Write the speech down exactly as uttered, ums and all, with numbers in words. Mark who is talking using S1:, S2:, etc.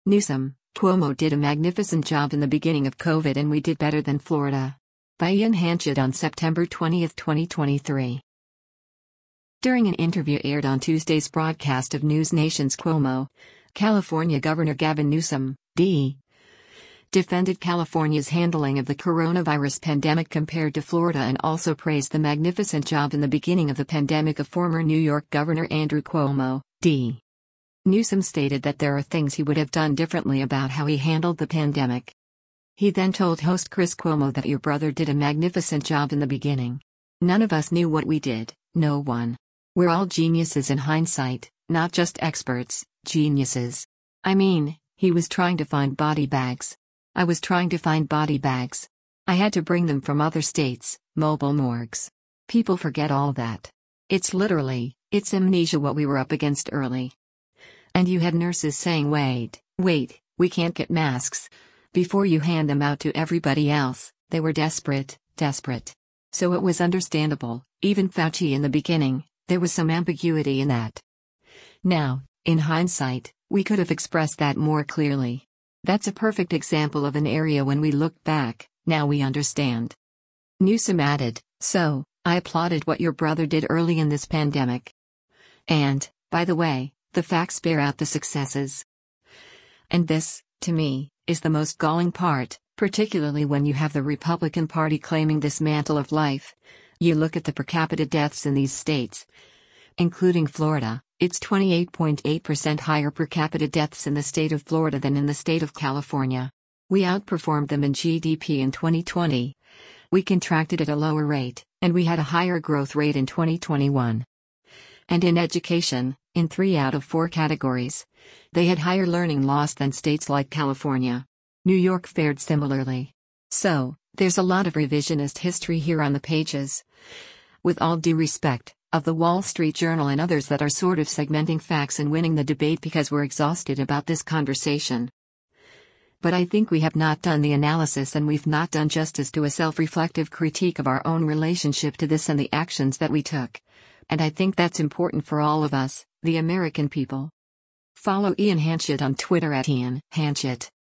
S1: Newsom, Cuomo did a magnificent job in the beginning of COVID and we did better than Florida. By Ian Hanchett on September twentieth, twenty twenty-three. During an interview aired on Tuesday's broadcast of News Nation's Cuomo, California Governor Gavin Newsom, D. defended California's handling of the coronavirus pandemic compared to Florida and also praised the magnificent job in the beginning of the pandemic of former New York Governor Andrew Cuomo, D. Newsom stated that there are things he would have done differently about how he handled the pandemic. He then told host Chris Cuomo that your brother did a magnificent job in the beginning. None of us knew what we did, no one. We're all geniuses in hindsight, not just experts, geniuses. I mean, he was trying to find body bags. I was trying to find body bags. I had to bring them from other states, mobile morgues. People forget all that. It's literally, it's amnesia what we were up against early. And you had nurses saying wait, wait, we can't get masks. Before you hand them out to everybody else, they were desperate, desperate. So it was understandable, even Fauci in the beginning, there was some ambiguity in that. Now, in hindsight, we could have expressed that more clearly. That's a perfect example of an area when we look back, now we understand. Newsom added, so, I applauded what your brother did early in this pandemic. And, by the way, the facts bear out the successes. And this, to me, is the most galling part, particularly when you have the Republican Party claiming this mantle of life. You look at the per capita deaths in these states, including Florida, it's twenty-eight point eight percent higher per capita deaths in the state of Florida than in the state of California. We outperformed them in G D P in twenty twenty. We contracted at a lower rate, and we had a higher growth rate in twenty twenty-one. And in education, in three out of four categories, they had higher learning loss than states like California. New York fared similarly. So, there's a lot of revisionist history here on the pages. With all due respect, of the Wall Street Journal and others that are sort of segmenting facts and winning the debate because we're exhausted about this conversation. But I think we have not done the analysis and we've not done justice to a self-reflective critique of our own relationship to this and the actions that we took. And I think that's important for all of us, the American people. Follow Ian Hanchett on Twitter at Ian Hanchett.